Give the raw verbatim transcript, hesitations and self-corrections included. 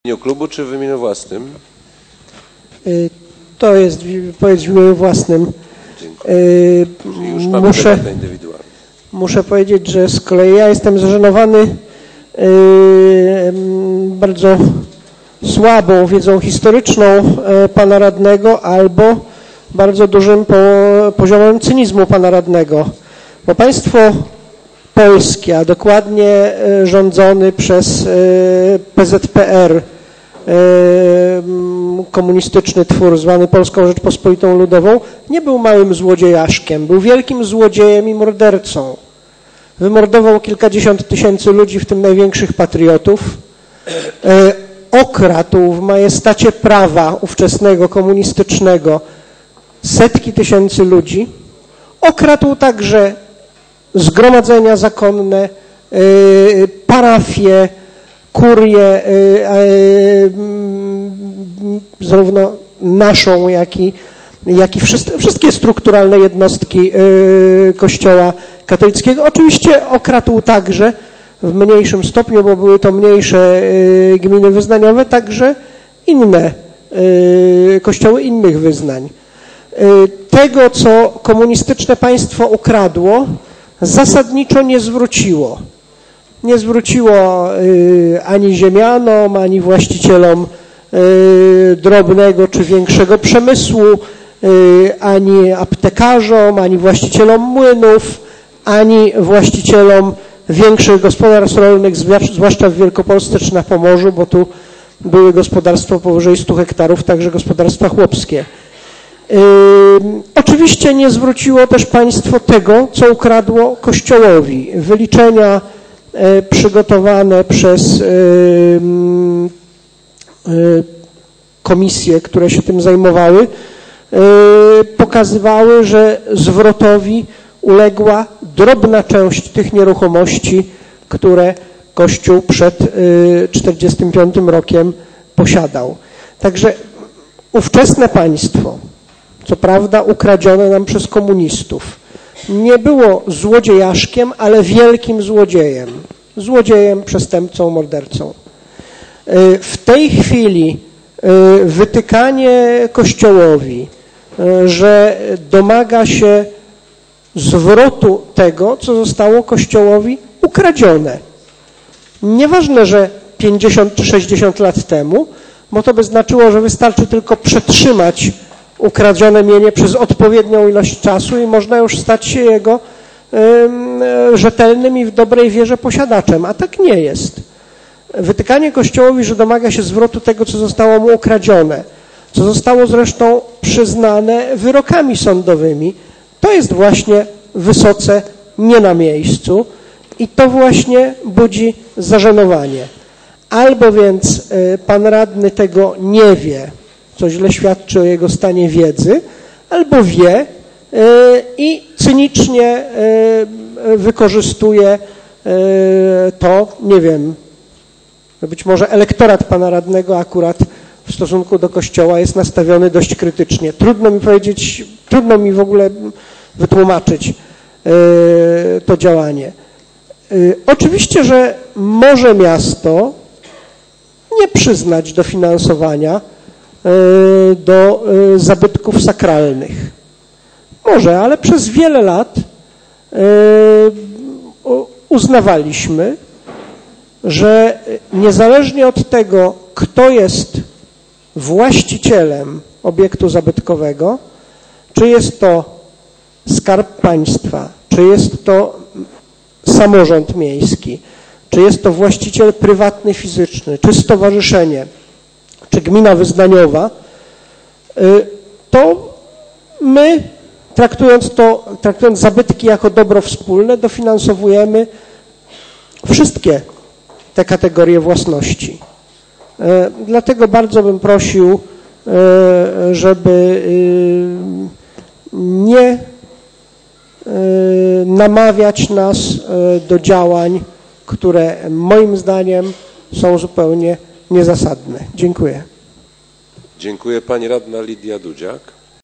W imieniu klubu czy w imieniu własnym? To jest wypowiedź w imieniu własnym. Dziękuję. Czyli już mamy muszę, debatę indywidualną. muszę powiedzieć, że z kolei ja jestem zażenowany yy, bardzo słabą wiedzą historyczną yy, pana radnego albo bardzo dużym po, poziomem cynizmu pana radnego. Bo państwo polskie, a dokładnie yy, rządzony przez yy, P Z P R, komunistyczny twór zwany Polską Rzeczpospolitą Ludową, nie był małym złodziejaszkiem, był wielkim złodziejem i mordercą. Wymordował kilkadziesiąt tysięcy ludzi, w tym największych patriotów. Okradł w majestacie prawa ówczesnego komunistycznego setki tysięcy ludzi. Okradł także zgromadzenia zakonne, parafie, kurię, zarówno naszą, jak i, jak i wszystkie strukturalne jednostki Kościoła katolickiego. Oczywiście okradł także w mniejszym stopniu, bo były to mniejsze gminy wyznaniowe, także inne kościoły innych wyznań. Tego, co komunistyczne państwo ukradło, zasadniczo nie zwróciło. Nie zwróciło ani ziemianom, ani właścicielom drobnego czy większego przemysłu, ani aptekarzom, ani właścicielom młynów, ani właścicielom większych gospodarstw rolnych, zwłaszcza w Wielkopolsce czy na Pomorzu, bo tu były gospodarstwa powyżej stu hektarów, także gospodarstwa chłopskie. Oczywiście nie zwróciło też państwo tego, co ukradło Kościołowi. Wyliczenia przygotowane przez komisje, które się tym zajmowały, pokazywały, że zwrotowi uległa drobna część tych nieruchomości, które Kościół przed tysiąc dziewięćset czterdziestym piątym rokiem posiadał. Także ówczesne państwo, co prawda ukradzione nam przez komunistów, nie było złodziejaszkiem, ale wielkim złodziejem. Złodziejem, przestępcą, mordercą. W tej chwili wytykanie Kościołowi, że domaga się zwrotu tego, co zostało Kościołowi ukradzione. Nieważne, że pięćdziesiąt czy sześćdziesiąt lat temu, bo to by znaczyło, że wystarczy tylko przetrzymać ukradzione mienie przez odpowiednią ilość czasu i można już stać się jego rzetelnym i w dobrej wierze posiadaczem, a tak nie jest. Wytykanie Kościołowi, że domaga się zwrotu tego, co zostało mu ukradzione, co zostało zresztą przyznane wyrokami sądowymi, to jest właśnie wysoce nie na miejscu i to właśnie budzi zażenowanie. Albo więc pan radny tego nie wie, co źle świadczy o jego stanie wiedzy, albo wie i cynicznie wykorzystuje to, nie wiem, być może elektorat pana radnego akurat w stosunku do Kościoła jest nastawiony dość krytycznie. Trudno mi powiedzieć, trudno mi w ogóle wytłumaczyć to działanie. Oczywiście, że może miasto nie przyznać dofinansowania do zabytków sakralnych. Może, ale przez wiele lat uznawaliśmy, że niezależnie od tego, kto jest właścicielem obiektu zabytkowego, czy jest to Skarb Państwa, czy jest to samorząd miejski, czy jest to właściciel prywatny, fizyczny, czy stowarzyszenie, czy gmina wyznaniowa, to my, traktując to, traktując zabytki jako dobro wspólne, dofinansowujemy wszystkie te kategorie własności. Dlatego bardzo bym prosił, żeby nie namawiać nas do działań, które moim zdaniem są zupełnie niezasadne. Dziękuję. Dziękuję. Pani radna Lidia Dudziak.